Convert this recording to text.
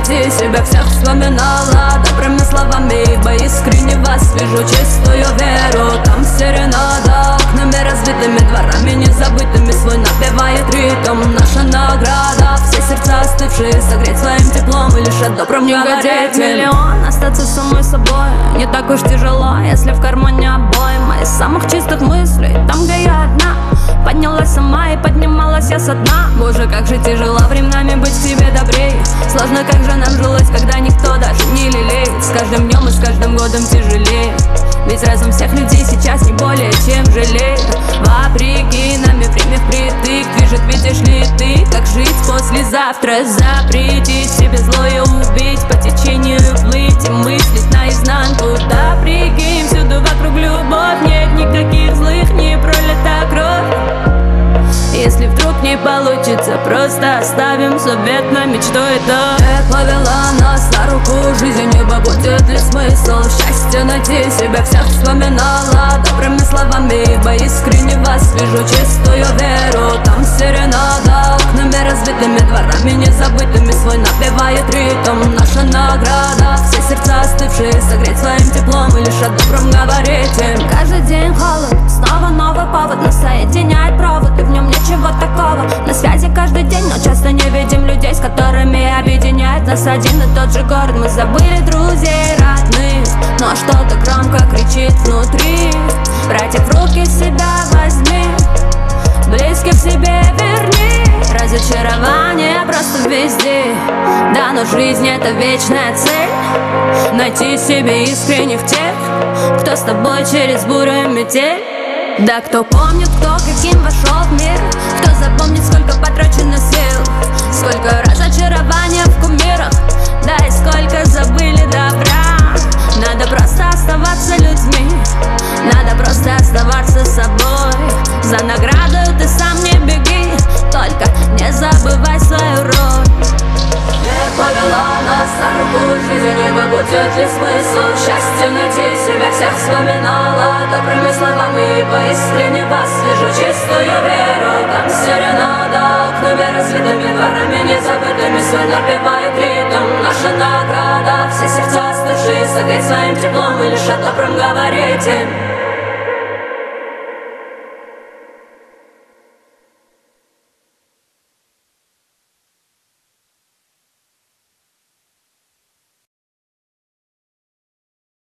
найти себя, всех вспоминала добрыми словами, ибо искренне вас вижу чистую веру. Там серенада, окнами разбитыми, дворами незабытыми свой напевает ритм. Наша награда, все сердца остывшие, согреть своим теплом и лишь о добром не гореть. Миллион, остаться самой собой не так уж тяжело, если в кармане обои моих самых чистых мыслей. Там, где я одна, поднялась сама и поднималась я со дна. Боже, как же тяжело временами быть к себе добрее. Сложно, как же нам жилось, когда никто даже не лелеет. С каждым днем и с каждым годом тяжелее, ведь разум всех людей сейчас не более чем жалеет. Вопреки нами время впритык движет, видишь ли ты, как жить послезавтра. Запретить себе злое, убить по течению плыть и мыслить наизнанку. Да, прикинь, всюду вокруг любовь, нет никаких злых, не пролита кровь. Если вдруг не получится, просто оставим заветной мечтой это. Повела нас на руку жизнь, небо будет ли смысл счастье найти себя, всех вспоминала добрыми словами, ибо искренне вас вижу чистую веру. Там серенада, окнами разбитыми, дворами незабытыми свой напевает ритм. Наша награда, все сердца остывшие, согреть своим теплом и лишь о добром говорить им. Каждый день холод, снова новый повод нас соединяет провод, и в нем ничего такого. На связи каждый день, но часто не видим людей, с которыми объединяет нас один и тот же город. Мы забыли друзей родных, но что-то громко кричит внутри. Братья, в руки себя возьми, близких себе верни. Разочарование просто везде, да, но жизнь это вечная цель. Найти себе искренне в тех, кто с тобой через бурю и метель. Да, кто помнит, кто каким вошел в мир, кто запомнит, сколько потрачено сил, сколько разочарования в кумирах, да и сколько забыли добра. Надо просто оставаться людьми, надо просто оставаться собой. За награду ты сам не беги, только не забывай свою роль. Повела нас на руку жизнь, небо будет ли смысл счастье найти себя, всех вспоминала добрыми словами, ибо искренне вас вижу чистую веру. Там серенада, окнами разбитыми, дворами незабытыми свой напевает ритм. Наша награда, все сердца остывшие, согреть своим теплом и лишь о добром говорить им.